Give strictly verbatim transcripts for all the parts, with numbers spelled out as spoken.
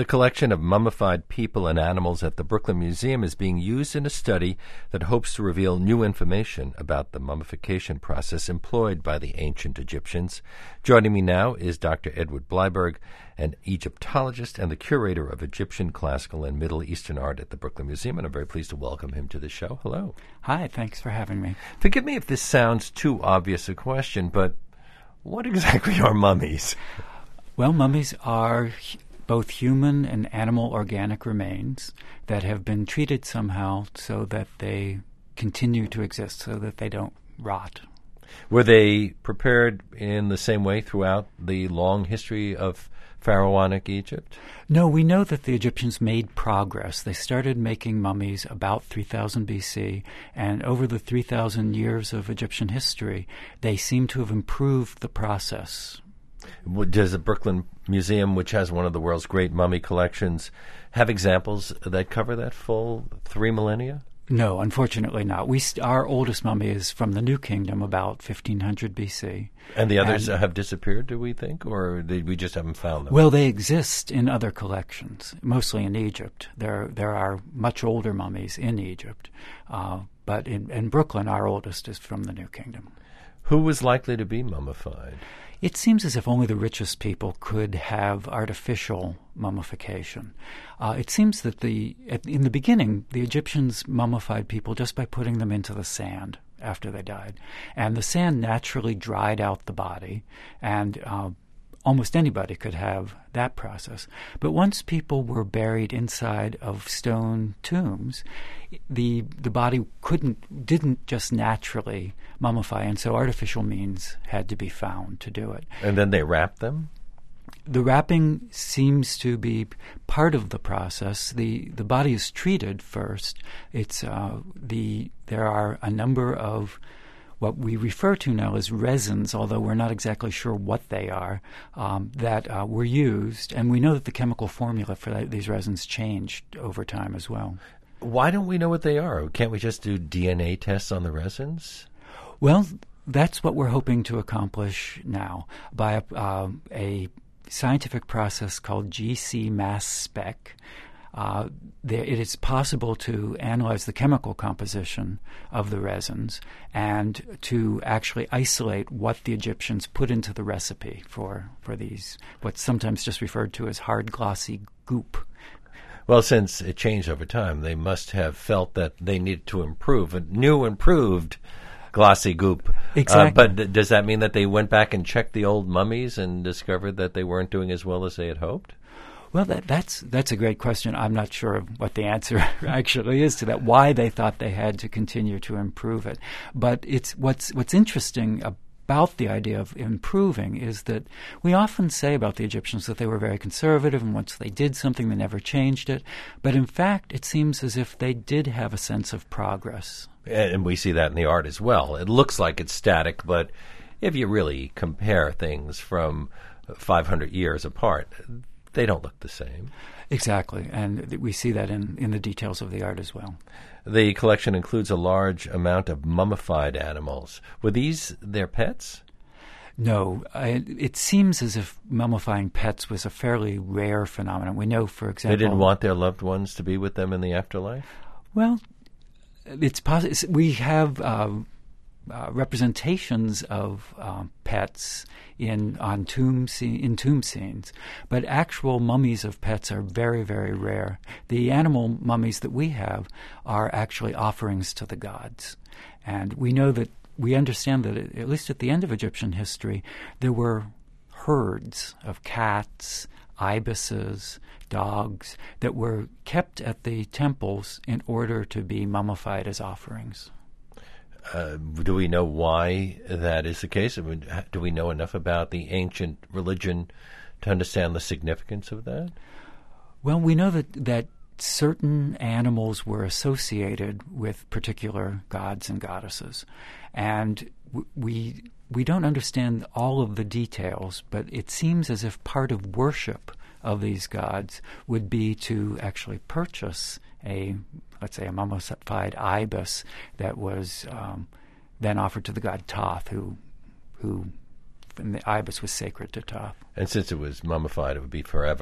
collection of mummified people and animals at the Brooklyn Museum is being used in a study that hopes to reveal new information about the mummification process employed by the ancient Egyptians. Joining me now is Doctor Edward Bleiberg, an Egyptologist and the curator of Egyptian, classical, and Middle Eastern art at the Brooklyn Museum, and I'm very pleased to welcome him to the show. Hello. Hi, thanks for having me. Forgive me if this sounds too obvious a question, but what exactly are mummies? Well, mummies are both human and animal organic remains that have been treated somehow so that they continue to exist, so that they don't rot. Were they prepared in the same way throughout the long history of pharaonic Egypt? No, we know that the Egyptians made progress. They started making mummies about three thousand B C, and over the three thousand years of Egyptian history, they seem to have improved the process. Does the Brooklyn Museum, which has one of the world's great mummy collections, have examples that cover that full three millennia? No, unfortunately not. We st- our oldest mummy is from the New Kingdom, about fifteen hundred B C. And the others and, have disappeared, do we think, or did we just haven't found them? Well, they exist in other collections, mostly in Egypt. There there are much older mummies in Egypt, uh, but in, in Brooklyn, our oldest is from the New Kingdom. Who was likely to be mummified? It seems as if only the richest people could have artificial mummification. Uh, it seems that the at, in the beginning, the Egyptians mummified people just by putting them into the sand after they died. And the sand naturally dried out the body, and uh, almost anybody could have that process. But once people were buried inside of stone tombs, the the body couldn't didn't just naturally mummify, and so artificial means had to be found to do it. And then they wrapped them? The wrapping seems to be part of the process. The the body is treated first. It's uh, the there are a number of what we refer to now as resins, although we're not exactly sure what they are, um, that uh, were used. And we know that the chemical formula for that, these resins changed over time as well. Why don't we know what they are? Can't we just do D N A tests on the resins? Well, that's what we're hoping to accomplish now by a, uh, a scientific process called G C mass spec. Uh, there, it is possible to analyze the chemical composition of the resins and to actually isolate what the Egyptians put into the recipe for, for these, what's sometimes just referred to as hard, glossy goop. Well, since it changed over time, they must have felt that they needed to improve, a new improved glossy goop. Exactly. Uh, but th- does that mean that they went back and checked the old mummies and discovered that they weren't doing as well as they had hoped? Well, that, that's that's a great question. I'm not sure what the answer actually is to that, why they thought they had to continue to improve it. But it's what's what's interesting about the idea of improving is that we often say about the Egyptians that they were very conservative, and once they did something, they never changed it. But in fact, it seems as if they did have a sense of progress. And we see that in the art as well. It looks like it's static, but if you really compare things from five hundred years apart, they don't look the same. Exactly, and we see that in, in the details of the art as well. The collection includes a large amount of mummified animals. Were these their pets? No, I, it seems as if mummifying pets was a fairly rare phenomenon. We know, for example... They didn't want their loved ones to be with them in the afterlife? Well, it's possible. We have... Uh, Uh, representations of um, pets in on tomb scene, in tomb scenes, but actual mummies of pets are very, very rare. The animal mummies that we have are actually offerings to the gods, and we know that we understand that it, at least at the end of Egyptian history, there were herds of cats, ibises, dogs that were kept at the temples in order to be mummified as offerings. Uh, do we know why that is the case? I mean, do we know enough about the ancient religion to understand the significance of that? Well, we know that, that certain animals were associated with particular gods and goddesses. And w- we we don't understand all of the details, but it seems as if part of worship of these gods would be to actually purchase a, let's say, a mummified ibis that was um, then offered to the god Thoth, who, who, and the ibis was sacred to Thoth. And since it was mummified, it would be forever.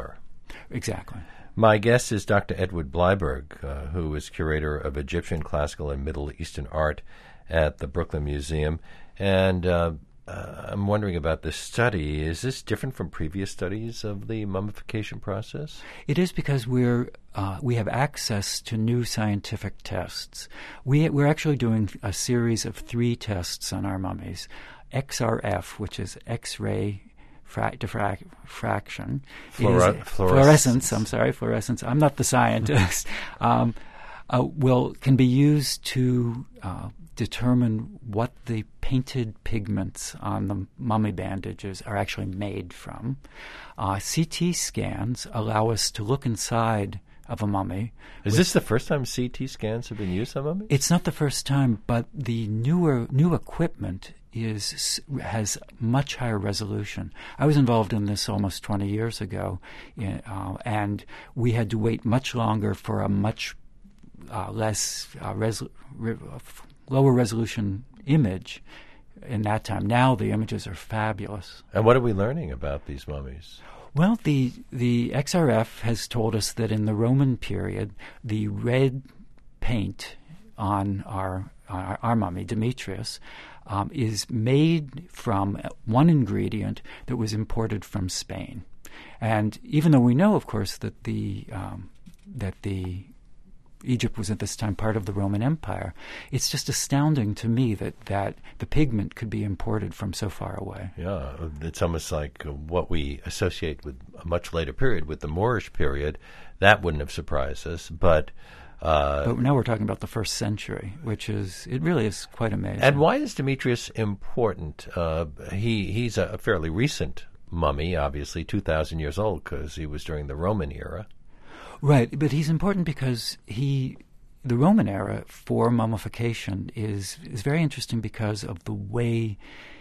Exactly. My guest is Doctor Edward Bleiberg, uh, who is curator of Egyptian classical and Middle Eastern art at the Brooklyn Museum. And uh, uh, I'm wondering about this study. Is this different from previous studies of the mummification process? It is, because we're uh, we have access to new scientific tests. We, we're actually doing a series of three tests on our mummies. X R F, which is X-ray Fra- diffraction, Fluore- is fluorescence. fluorescence. I'm sorry, fluorescence. I'm not the scientist. um, uh, will can be used to uh, determine what the painted pigments on the mummy bandages are actually made from. Uh, C T scans allow us to look inside of a mummy. Is this the first time C T scans have been used on mummies? It's not the first time, but the newer new equipment is has much higher resolution. I was involved in this almost twenty years ago, uh, and we had to wait much longer for a much uh, less uh, res- re- lower resolution image in that time. Now the images are fabulous. And what are we learning about these mummies? Well, the the X R F has told us that in the Roman period, the red paint on our our, our mummy, Demetrius, um, is made from one ingredient that was imported from Spain. And even though we know, of course, that the um, that the Egypt was at this time part of the Roman Empire, it's just astounding to me that, that the pigment could be imported from so far away. Yeah, it's almost like uh, what we associate with a much later period, with the Moorish period. That wouldn't have surprised us, but... Uh, but now we're talking about the first century, which is, it really is quite amazing. And why is Demetrius important? Uh, he He's a fairly recent mummy, obviously, two thousand years old, because he was during the Roman era. Right, but he's important because he, the Roman era for mummification is is very interesting because of the way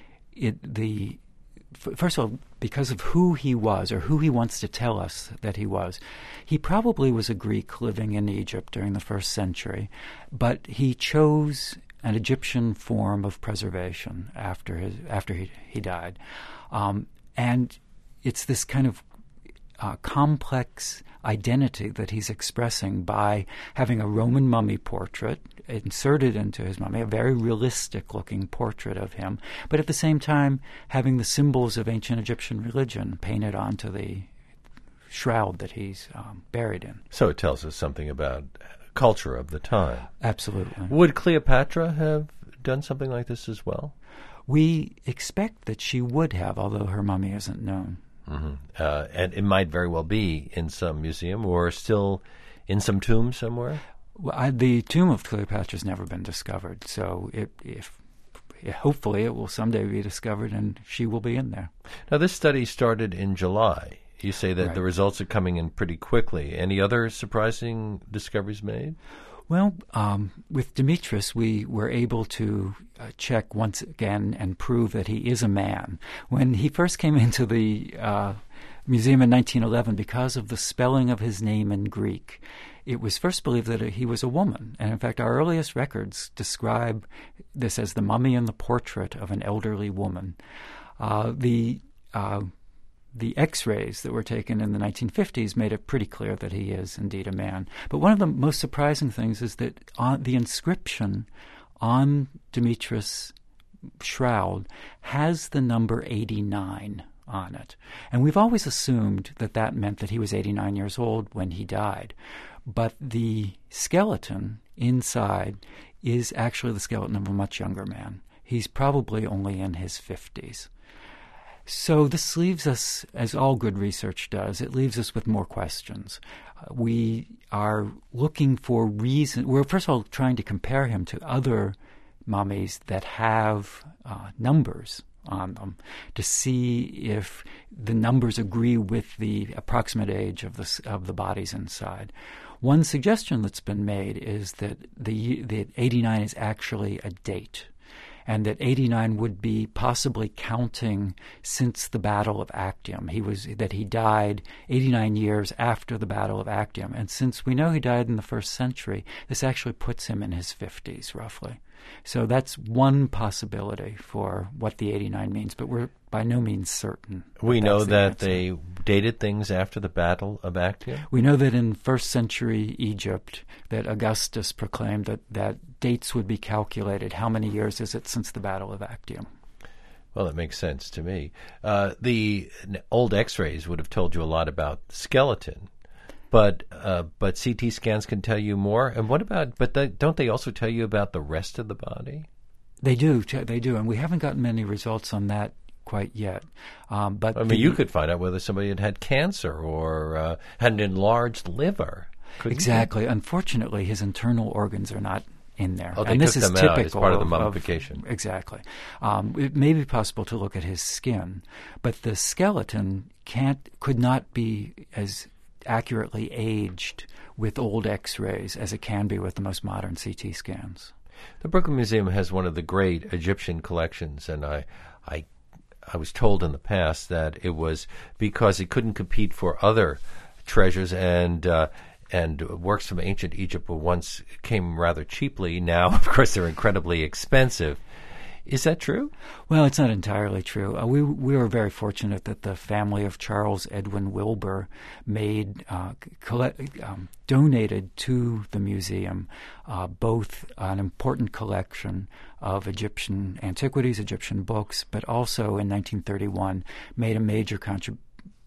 it the f- first of all, because of who he was or who he wants to tell us that he was. He probably was a Greek living in Egypt during the first century, but he chose an Egyptian form of preservation after his after he he died, um, and it's this kind of uh, complex identity that he's expressing by having a Roman mummy portrait inserted into his mummy, a very realistic-looking portrait of him, but at the same time having the symbols of ancient Egyptian religion painted onto the shroud that he's um, buried in. So it tells us something about culture of the time. Absolutely. Would Cleopatra have done something like this as well? We expect that she would have, although her mummy isn't known. Mm-hmm. Uh, and it might very well be in some museum or still in some tomb somewhere? Well, I, the tomb of Cleopatra has never been discovered, so it, if hopefully it will someday be discovered and she will be in there. Now, this study started in July. You say that Right. the results are coming in pretty quickly. Any other surprising discoveries made? Well, um, with Demetrius, we were able to uh, check once again and prove that he is a man. When he first came into the uh, museum in nineteen eleven, because of the spelling of his name in Greek, it was first believed that he was a woman. And in fact, our earliest records describe this as the mummy and the portrait of an elderly woman. Uh, the uh, The X-rays that were taken in the nineteen fifties made it pretty clear that he is indeed a man. But one of the most surprising things is that on the inscription on Demetrius' shroud has the number eighty-nine on it. And we've always assumed that that meant that he was eighty-nine years old when he died. But the skeleton inside is actually the skeleton of a much younger man. He's probably only in his fifties. So this leaves us, as all good research does, it leaves us with more questions. Uh, we are looking for reason. We're first of all trying to compare him to other mummies that have uh, numbers on them to see if the numbers agree with the approximate age of the of the bodies inside. One suggestion that's been made is that the the eighty-nine is actually a date, and that eighty-nine would be possibly counting since the Battle of Actium. He was that he died eighty-nine years after the Battle of Actium, and since we know he died in the first century, this actually puts him in his fifties, roughly. So that's one possibility for what the eighty-nine means, but we're by no means certain. We that know that's the that answer. they dated things after the Battle of Actium. We know that in first century Egypt, that Augustus proclaimed that, that dates would be calculated. How many years is it since the Battle of Actium? Well, that makes sense to me. Uh, the n- old X-rays would have told you a lot about the skeleton, but uh, but C T scans can tell you more. And what about? But they, don't they also tell you about the rest of the body? They do, t- they do, and we haven't gotten many results on that quite yet. Um, but I mean, the, you could find out whether somebody had had cancer or uh, had an enlarged liver. couldn't you? exactly. Unfortunately, his internal organs are not in there. Oh, they and this took is them out typical as part of the of- mummification. Of, exactly. Um, it may be possible to look at his skin, but the skeleton can't could not be as accurately aged with old X-rays as it can be with the most modern C T scans. The Brooklyn Museum has one of the great Egyptian collections, and I, I, I was told in the past that it was because it couldn't compete for other treasures, and uh, and works from ancient Egypt were once came rather cheaply. Now, of course, they're incredibly expensive. Is that true? Well, it's not entirely true. Uh, we we were very fortunate that the family of Charles Edwin Wilbur made uh, collect, um, donated to the museum uh, both an important collection of Egyptian antiquities, Egyptian books, but also in nineteen thirty-one made a major contribution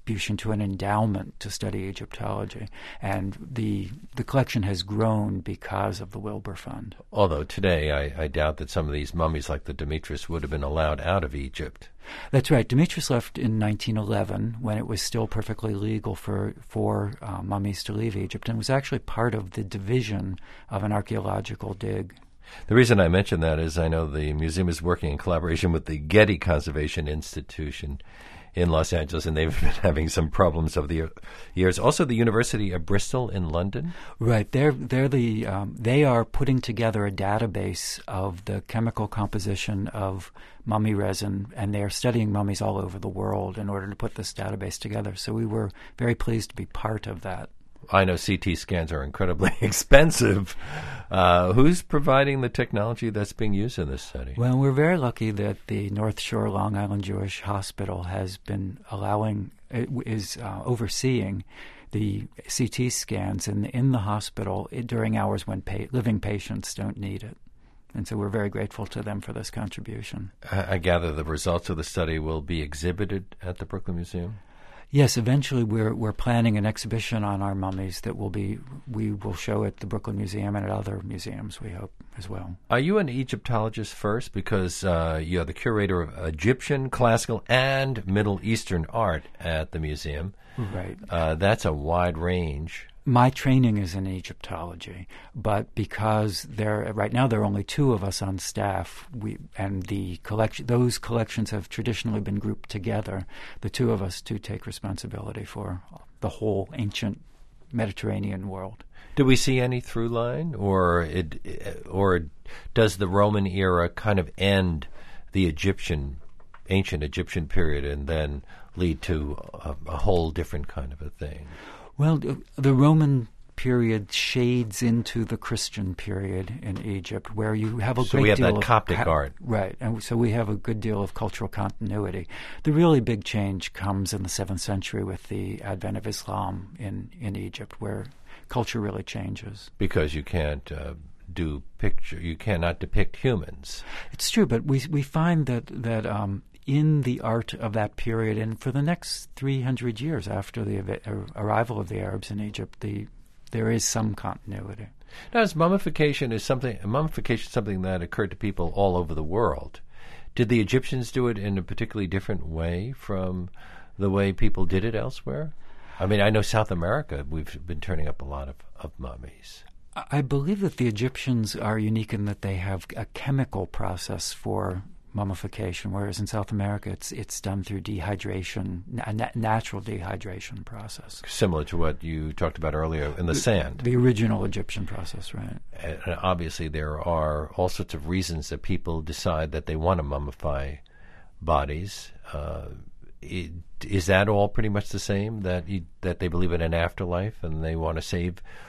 to an endowment to study Egyptology, and the the collection has grown because of the Wilbur Fund. Although today, I, I doubt that some of these mummies, like the Demetrius, would have been allowed out of Egypt. That's right. Demetrius left in nineteen eleven when it was still perfectly legal for for uh, mummies to leave Egypt, and was actually part of the division of an archaeological dig. The reason I mention that is I know the museum is working in collaboration with the Getty Conservation Institution in Los Angeles, and they've been having some problems over the years. Also, the University of Bristol in London. Right, they're they're the um, they are putting together a database of the chemical composition of mummy resin, and they are studying mummies all over the world in order to put this database together. So we were very pleased to be part of that. I know C T scans are incredibly expensive. Uh, who's providing the technology that's being used in this study? Well, we're very lucky that the North Shore Long Island Jewish Hospital has been allowing, is uh, overseeing the C T scans in, in the hospital during hours when pa- living patients don't need it. And so we're very grateful to them for this contribution. I, I gather the results of the study will be exhibited at the Brooklyn Museum? Yes, eventually we're we're planning an exhibition on our mummies that will be we will show at the Brooklyn Museum and at other museums, we hope, as well. Are you an Egyptologist first? Because uh, you're the curator of Egyptian, classical, and Middle Eastern art at the museum. Right. Uh, that's a wide range. My training is in Egyptology, but because there right now there are only two of us on staff, we and the collection those collections have traditionally been grouped together. The two of us do take responsibility for the whole ancient Mediterranean world. Do we see any through line, or it, or does the Roman era kind of end the Egyptian, ancient Egyptian period, and then lead to a, a whole different kind of a thing? Well, the Roman period shades into the Christian period in Egypt, where you have a so great we have deal that of Coptic ha- art, right? And so we have a good deal of cultural continuity. The really big change comes in the seventh century with the advent of Islam in, in Egypt, where culture really changes. because you can't uh, do picture, you cannot depict humans. It's true, but we we find that that um, in the art of that period, and for the next three hundred years after the av- arrival of the Arabs in Egypt, the there is some continuity. Now, as mummification is something, mummification is something that occurred to people all over the world. Did the Egyptians do it in a particularly different way from the way people did it elsewhere? I mean, I know South America, we've been turning up a lot of, of mummies. I believe that the Egyptians are unique in that they have a chemical process for mummification, whereas in South America it's it's done through dehydration, a na- natural dehydration process. Similar to what you talked about earlier in the sand. The original Egyptian process, right? And obviously there are all sorts of reasons that people decide that they want to mummify bodies. Uh, it, is that all pretty much the same, that you, that they believe in an afterlife and they want to save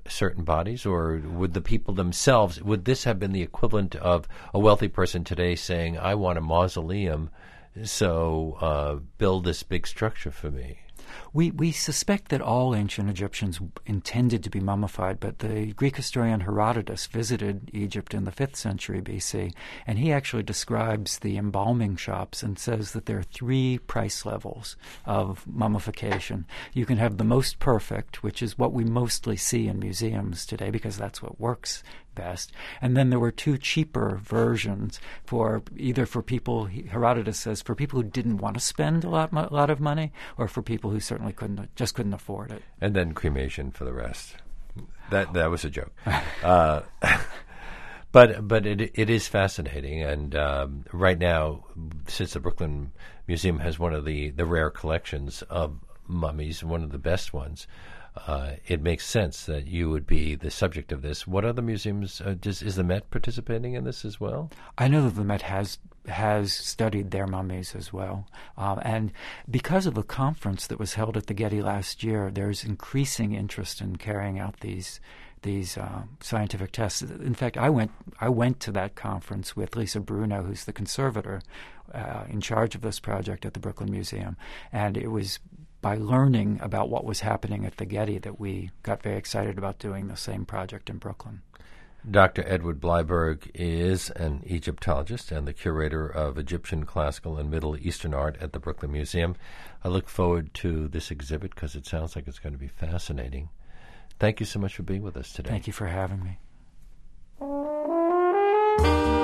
certain bodies, or would the people themselves, would this have been the equivalent of a wealthy person today saying, I want a mausoleum, so uh, build this big structure for me? We we suspect that all ancient Egyptians intended to be mummified, but the Greek historian Herodotus visited Egypt in the fifth century B C, and he actually describes the embalming shops and says that there are three price levels of mummification. You can have the most perfect, which is what we mostly see in museums today because that's what works best. And then there were two cheaper versions for either for people, Herodotus says, for people who didn't want to spend a lot, a lot of money, or for people who certainly couldn't, just couldn't afford it. And then cremation for the rest. That that was a joke. uh, but but it it is fascinating, and um, right now, since the Brooklyn Museum has one of the, the rare collections of mummies, one of the best ones, Uh, it makes sense that you would be the subject of this. What other museums, uh, does, is the Met participating in this as well? I know that the Met has has studied their mummies as well. Um, and because of a conference that was held at the Getty last year, there's increasing interest in carrying out these these uh, scientific tests. In fact, I went I went to that conference with Lisa Bruno, who's the conservator uh, in charge of this project at the Brooklyn Museum, and it was by learning about what was happening at the Getty that we got very excited about doing the same project in Brooklyn. Doctor Edward Bleiberg is an Egyptologist and the curator of Egyptian classical and Middle Eastern art at the Brooklyn Museum. I look forward to this exhibit because it sounds like it's going to be fascinating. Thank you so much for being with us today. Thank you for having me.